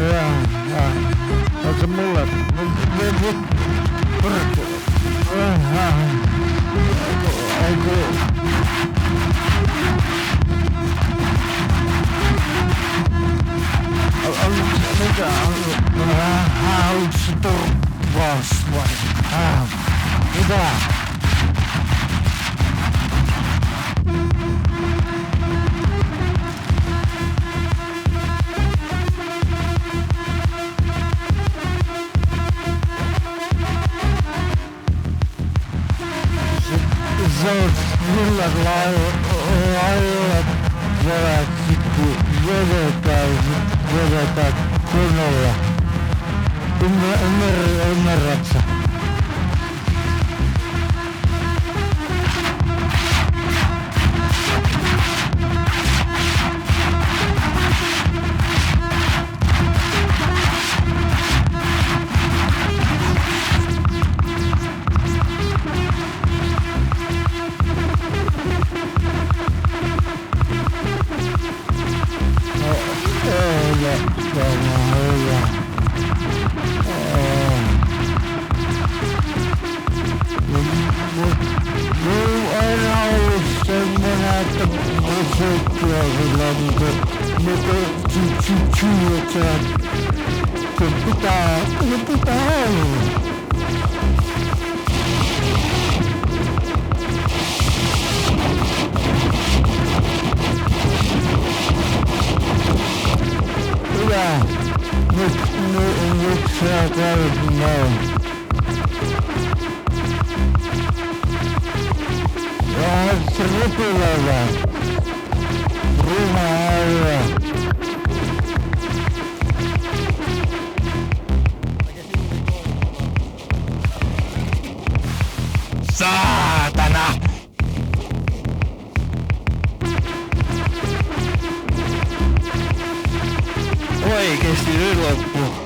On se mulle? Mikä haluatko se turvaus vai? Mitä? Se on millä lailla vedät sitten vedetään kunnolla. Ymmärrät sä? Aina ollut semmoinen, että musiikkia sillä se pitää olla. Hyvä. Nyt sä käyt näin. Vähän se rupilevä. Ruma äijä. Saatana! Oikeesti nyt loppu.